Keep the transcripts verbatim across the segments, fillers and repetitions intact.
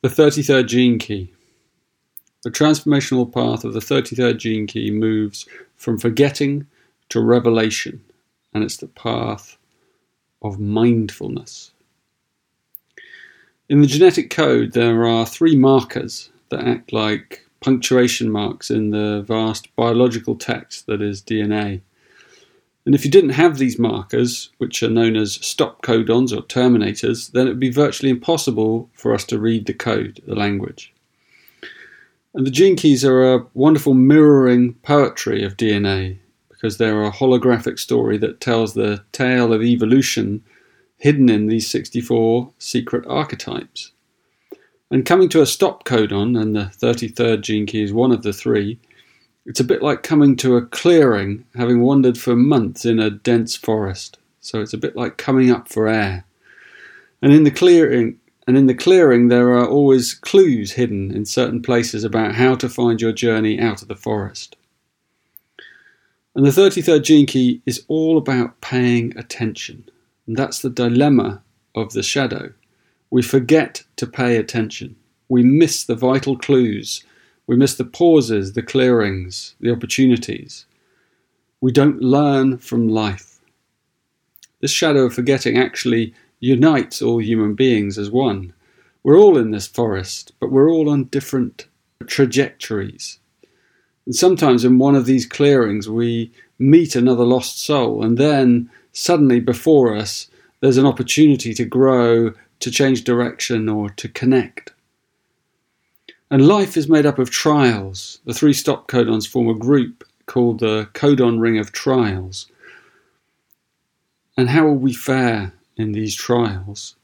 The thirty-third gene key. The transformational path of the thirty-third gene key moves from forgetting to revelation, and it's the path of mindfulness. In the genetic code, there are three markers that act like punctuation marks in the vast biological text that is D N A. And if you didn't have these markers, which are known as stop codons or terminators, then it would be virtually impossible for us to read the code, the language. And the gene keys are a wonderful mirroring poetry of D N A, because they're a holographic story that tells the tale of evolution hidden in these sixty-four secret archetypes. And coming to a stop codon, and the thirty-third gene key is one of the three, it's a bit like coming to a clearing, having wandered for months in a dense forest. So it's a bit like coming up for air. And in the clearing, and in the clearing, there are always clues hidden in certain places about how to find your journey out of the forest. And the thirty-third gene key is all about paying attention. And that's the dilemma of the shadow. We forget to pay attention. We miss the vital clues. We miss the pauses, the clearings, the opportunities. We don't learn from life. This shadow of forgetting actually unites all human beings as one. We're all in this forest, but we're all on different trajectories. And sometimes in one of these clearings we meet another lost soul, and then suddenly before us there's an opportunity to grow, to change direction, or to connect. And life is made up of trials. The three stop codons form a group called the codon ring of trials. And how will we fare in these trials?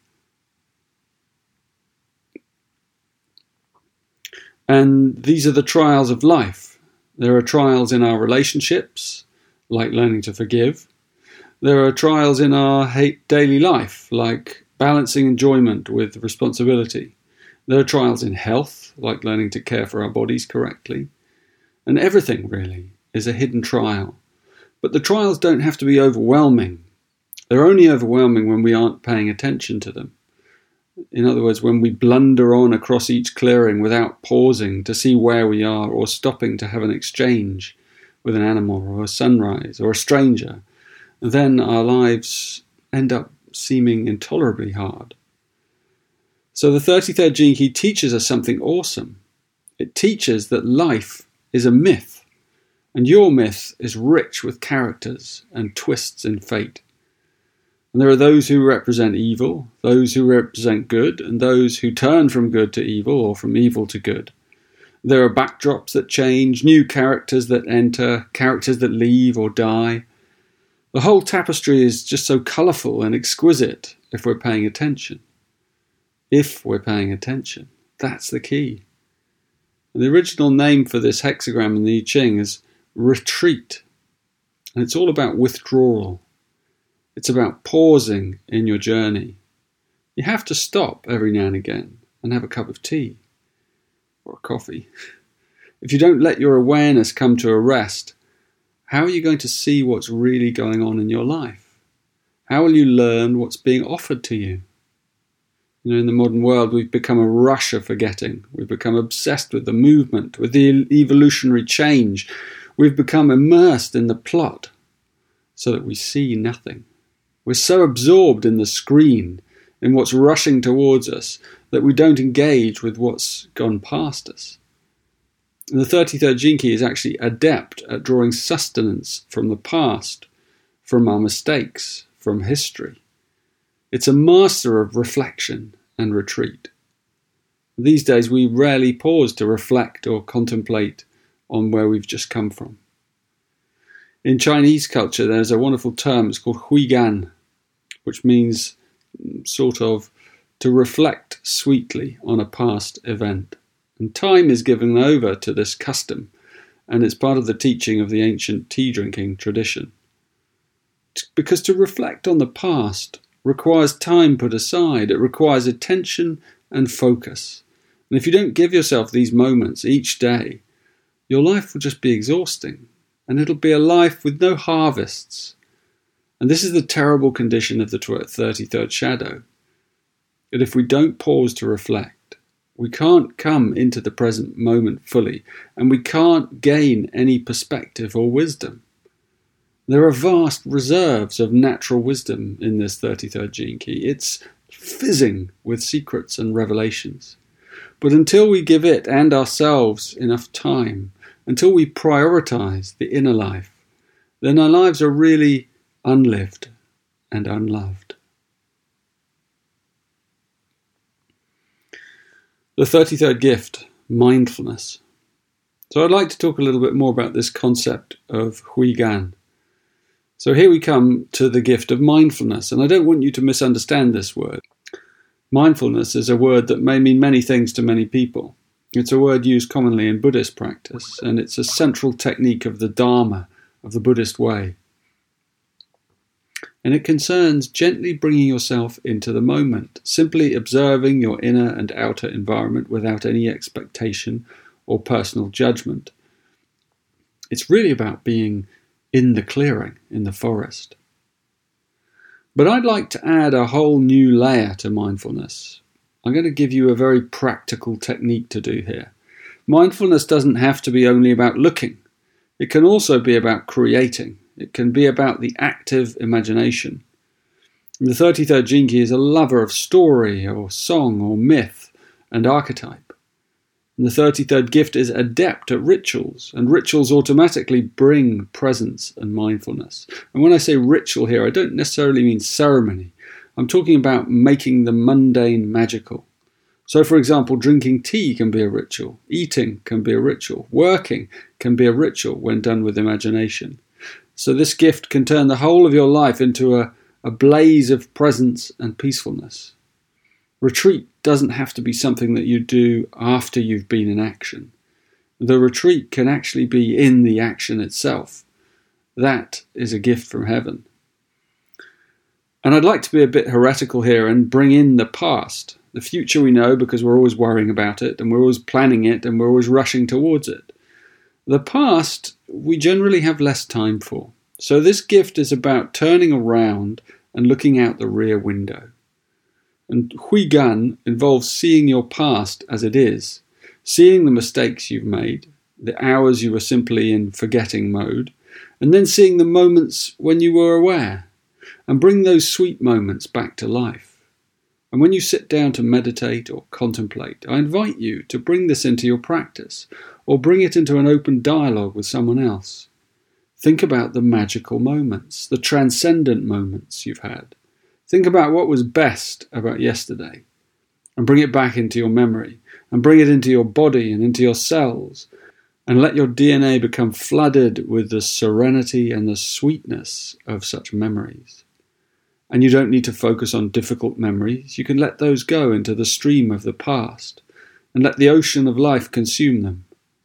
And these are the trials of life. There are trials in our relationships, like learning to forgive. There are trials in our daily life, like balancing enjoyment with responsibility. There are trials in health, like learning to care for our bodies correctly. And everything, really, is a hidden trial. But the trials don't have to be overwhelming. They're only overwhelming when we aren't paying attention to them. In other words, when we blunder on across each clearing without pausing to see where we are, or stopping to have an exchange with an animal or a sunrise or a stranger, then our lives end up seeming intolerably hard. So the thirty-third gene key teaches us something awesome. It teaches that life is a myth, and your myth is rich with characters and twists in fate. And there are those who represent evil, those who represent good, and those who turn from good to evil or from evil to good. There are backdrops that change, new characters that enter, characters that leave or die. The whole tapestry is just so colourful and exquisite if we're paying attention. If we're paying attention. That's the key. And the original name for this hexagram in the I Ching is retreat. And it's all about withdrawal. It's about pausing in your journey. You have to stop every now and again and have a cup of tea or a coffee. If you don't let your awareness come to a rest, how are you going to see what's really going on in your life? How will you learn what's being offered to you? You know, in the modern world, we've become a rush of forgetting. We've become obsessed with the movement, with the evolutionary change. We've become immersed in the plot so that we see nothing. We're so absorbed in the screen, in what's rushing towards us, that we don't engage with what's gone past us. And the thirty-third gene key is actually adept at drawing sustenance from the past, from our mistakes, from history. It's a master of reflection and retreat. These days we rarely pause to reflect or contemplate on where we've just come from. In Chinese culture there's a wonderful term, it's called huigan, which means sort of to reflect sweetly on a past event. And time is given over to this custom, and it's part of the teaching of the ancient tea-drinking tradition. Because to reflect on the past requires time put aside. It requires attention and focus. And if you don't give yourself these moments each day, your life will just be exhausting, and it'll be a life with no harvests. And this is the terrible condition of the thirty-third shadow, that if we don't pause to reflect, We can't come into the present moment fully, and we can't gain any perspective or wisdom. There are vast reserves of natural wisdom in this thirty-third gene key. It's fizzing with secrets and revelations. But until we give it and ourselves enough time, until we prioritize the inner life, then our lives are really unlived and unloved. The thirty-third gift, mindfulness. So I'd like to talk a little bit more about this concept of Hui Gan. So here we come to the gift of mindfulness, and I don't want you to misunderstand this word. Mindfulness is a word that may mean many things to many people. It's a word used commonly in Buddhist practice, and it's a central technique of the Dharma, of the Buddhist way. And it concerns gently bringing yourself into the moment, simply observing your inner and outer environment without any expectation or personal judgment. It's really about being in the clearing, in the forest. But I'd like to add a whole new layer to mindfulness. I'm going to give you a very practical technique to do here. Mindfulness doesn't have to be only about looking. It can also be about creating. It can be about the active imagination. The thirty-third gene key is a lover of story or song or myth and archetype. And the thirty-third gift is adept at rituals, and rituals automatically bring presence and mindfulness. And when I say ritual here, I don't necessarily mean ceremony. I'm talking about making the mundane magical. So, for example, drinking tea can be a ritual, eating can be a ritual, working can be a ritual when done with imagination. So this gift can turn the whole of your life into a, a blaze of presence and peacefulness. Retreat doesn't have to be something that you do after you've been in action. The retreat can actually be in the action itself. That is a gift from heaven. And I'd like to be a bit heretical here and bring in the past. The future we know because we're always worrying about it, and we're always planning it, and we're always rushing towards it. The past, we generally have less time for. So this gift is about turning around and looking out the rear window. And Hui Gan involves seeing your past as it is, seeing the mistakes you've made, the hours you were simply in forgetting mode, and then seeing the moments when you were aware, and bring those sweet moments back to life. And when you sit down to meditate or contemplate, I invite you to bring this into your practice, or bring it into an open dialogue with someone else. Think about the magical moments, the transcendent moments you've had. Think about what was best about yesterday, and bring it back into your memory, and bring it into your body and into your cells, and let your D N A become flooded with the serenity and the sweetness of such memories. And you don't need to focus on difficult memories. You can let those go into the stream of the past, and let the ocean of life consume them.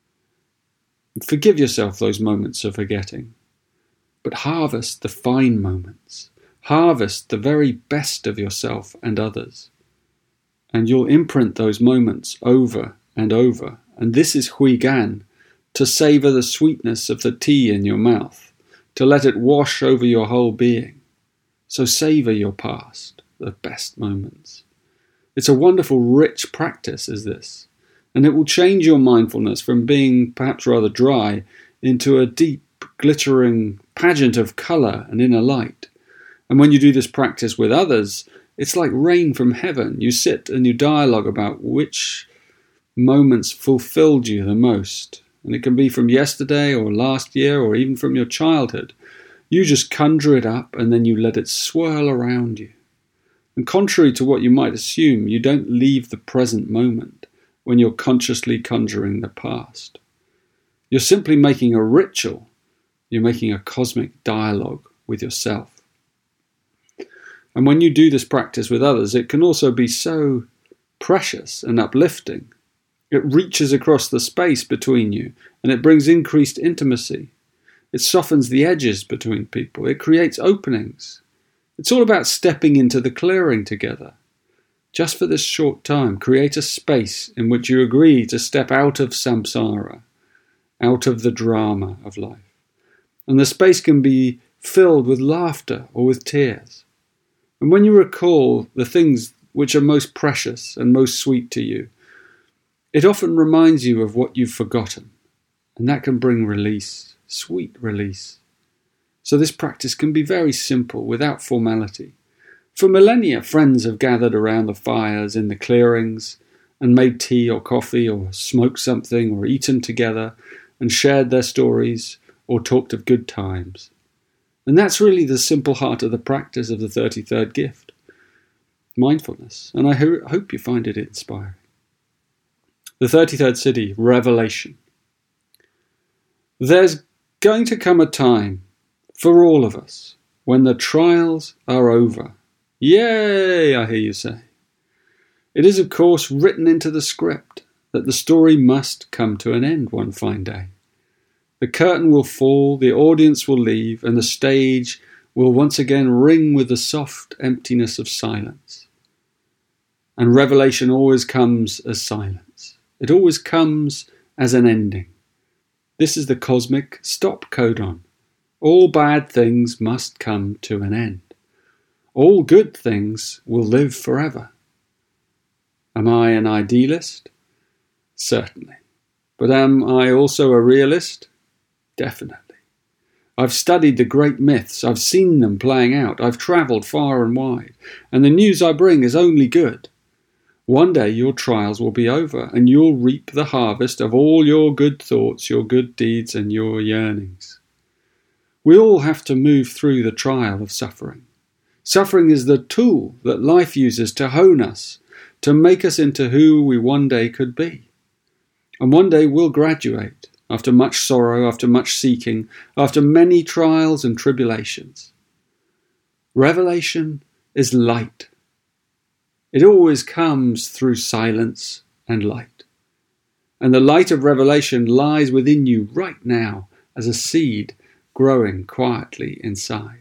Forgive yourself those moments of forgetting, but harvest the fine moments. Harvest the very best of yourself and others. And you'll imprint those moments over and over. And this is Hui Gan, to savour the sweetness of the tea in your mouth, to let it wash over your whole being. So savour your past, the best moments. It's a wonderful, rich practice, is this. And it will change your mindfulness from being perhaps rather dry into a deep, glittering pageant of colour and inner light. And when you do this practice with others, it's like rain from heaven. You sit and you dialogue about which moments fulfilled you the most. And it can be from yesterday or last year or even from your childhood. You just conjure it up and then you let it swirl around you. And contrary to what you might assume, you don't leave the present moment when you're consciously conjuring the past. You're simply making a ritual. You're making a cosmic dialogue with yourself. And when you do this practice with others, it can also be so precious and uplifting. It reaches across the space between you, and it brings increased intimacy. It softens the edges between people. It creates openings. It's all about stepping into the clearing together. Just for this short time, create a space in which you agree to step out of samsara, out of the drama of life. And the space can be filled with laughter or with tears. And when you recall the things which are most precious and most sweet to you, It often reminds you of what you've forgotten, and that can bring release, sweet release. So this practice can be very simple, without formality. For millennia, friends have gathered around the fires in the clearings and made tea or coffee or smoked something or eaten together and shared their stories or talked of good times. And that's really the simple heart of the practice of the thirty-third gift, mindfulness, and I ho- hope you find it inspiring. The thirty-third Siddhi, revelation. There's going to come a time for all of us when the trials are over. Yay, I hear you say. It is, of course, written into the script that the story must come to an end one fine day. The curtain will fall, the audience will leave, and the stage will once again ring with the soft emptiness of silence. And revelation always comes as silence. It always comes as an ending. This is the cosmic stop codon. All bad things must come to an end. All good things will live forever. Am I an idealist? Certainly. But am I also a realist? Definitely. I've studied the great myths. I've seen them playing out. I've travelled far and wide. And the news I bring is only good. One day your trials will be over, and you'll reap the harvest of all your good thoughts, your good deeds, and your yearnings. We all have to move through the trial of suffering. Suffering is the tool that life uses to hone us, to make us into who we one day could be. And one day we'll graduate, after much sorrow, after much seeking, after many trials and tribulations. Revelation is light. It always comes through silence and light. And the light of revelation lies within you right now as a seed growing quietly inside.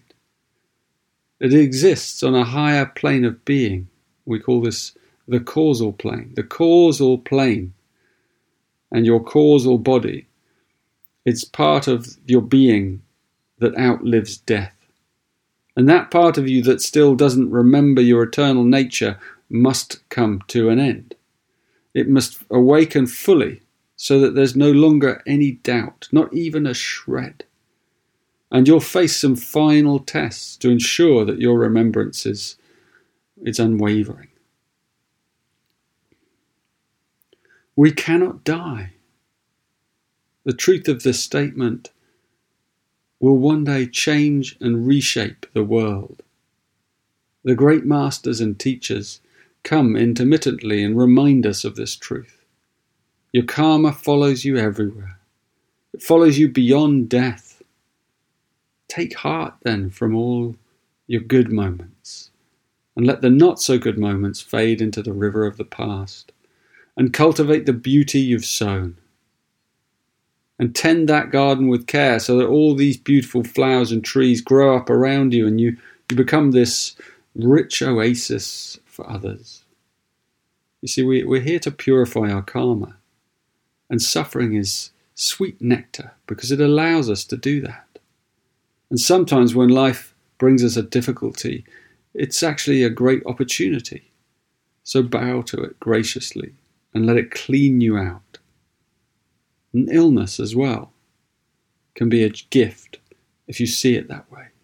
It exists on a higher plane of being. We call this the causal plane. The causal plane and your causal body. It's part of your being that outlives death. And that part of you that still doesn't remember your eternal nature must come to an end. It must awaken fully so that there's no longer any doubt, not even a shred. And you'll face some final tests to ensure that your remembrance is, is unwavering. We cannot die. The truth of this statement will one day change and reshape the world. The great masters and teachers come intermittently and remind us of this truth. Your karma follows you everywhere. It follows you beyond death. Take heart then from all your good moments, and let the not so good moments fade into the river of the past, and cultivate the beauty you've sown. And tend that garden with care so that all these beautiful flowers and trees grow up around you and you, you become this rich oasis for others. You see, we, we're here to purify our karma, and suffering is sweet nectar because it allows us to do that. And sometimes when life brings us a difficulty, it's actually a great opportunity. So bow to it graciously and let it clean you out. And illness as well can be a gift if you see it that way.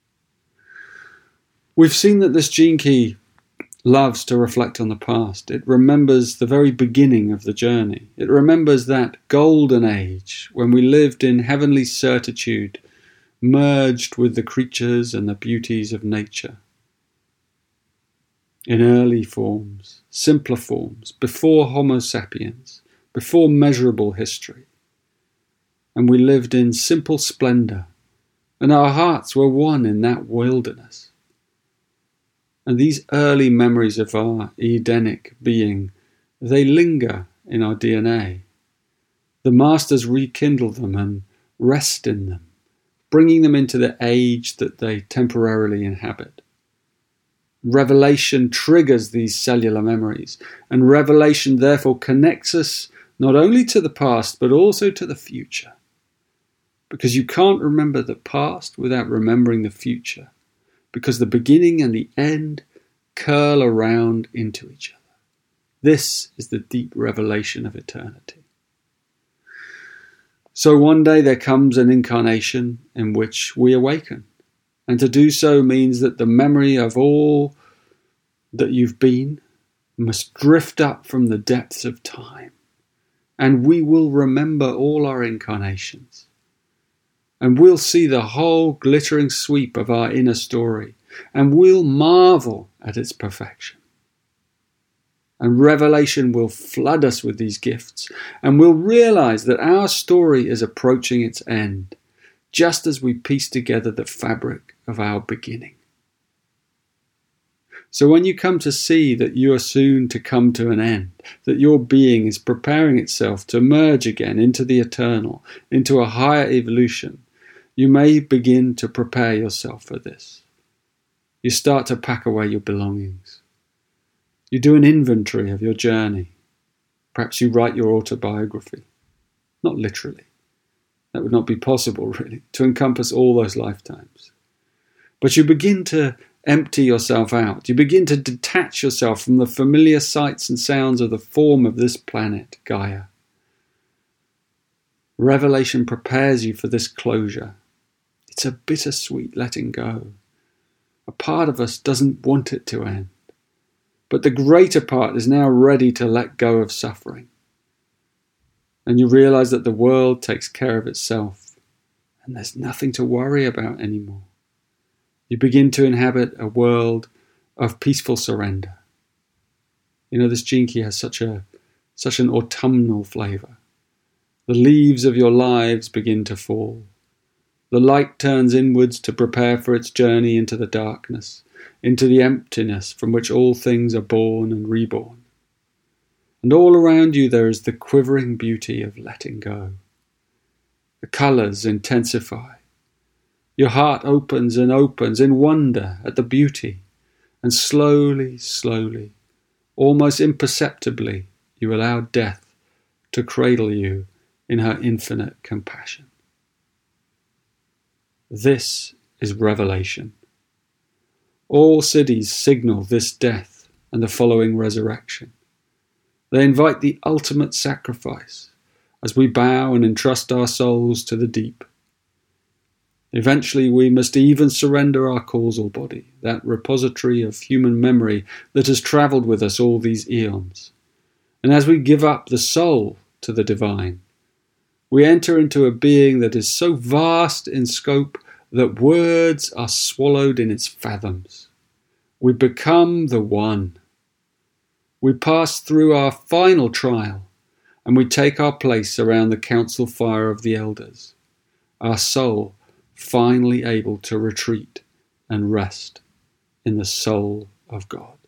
We've seen that this gene key loves to reflect on the past. It remembers the very beginning of the journey. It remembers that golden age when we lived in heavenly certitude, merged with the creatures and the beauties of nature. In early forms, simpler forms, before Homo sapiens, before measurable history. And we lived in simple splendour, and our hearts were one in that wilderness. And these early memories of our Edenic being, they linger in our D N A. The masters rekindle them and rest in them, bringing them into the age that they temporarily inhabit. Revelation triggers these cellular memories, and revelation therefore connects us not only to the past but also to the future. Because you can't remember the past without remembering the future. Because the beginning and the end curl around into each other. This is the deep revelation of eternity. So one day there comes an incarnation in which we awaken. And to do so means that the memory of all that you've been must drift up from the depths of time. And we will remember all our incarnations. And we'll see the whole glittering sweep of our inner story. And we'll marvel at its perfection. And revelation will flood us with these gifts. And we'll realize that our story is approaching its end, just as we piece together the fabric of our beginning. So when you come to see that you are soon to come to an end, that your being is preparing itself to merge again into the eternal, into a higher evolution, you may begin to prepare yourself for this. You start to pack away your belongings. You do an inventory of your journey. Perhaps you write your autobiography. Not literally. That would not be possible, really, to encompass all those lifetimes. But you begin to empty yourself out. You begin to detach yourself from the familiar sights and sounds of the form of this planet, Gaia. Revelation prepares you for this closure. It's a bittersweet letting go. A part of us doesn't want it to end. But the greater part is now ready to let go of suffering. And you realize that the world takes care of itself, and there's nothing to worry about anymore. You begin to inhabit a world of peaceful surrender. You know, this Gene Key has such a such an autumnal flavour. The leaves of your lives begin to fall. The light turns inwards to prepare for its journey into the darkness, into the emptiness from which all things are born and reborn. And all around you there is the quivering beauty of letting go. The colours intensify. Your heart opens and opens in wonder at the beauty, and slowly, slowly, almost imperceptibly, you allow death to cradle you in her infinite compassion. This is revelation. All cities signal this death and the following resurrection. They invite the ultimate sacrifice as we bow and entrust our souls to the deep. Eventually we must even surrender our causal body, that repository of human memory that has travelled with us all these eons. And as we give up the soul to the divine, we enter into a being that is so vast in scope that words are swallowed in its fathoms. We become the one. We pass through our final trial, and we take our place around the council fire of the elders, our soul finally able to retreat and rest in the soul of God.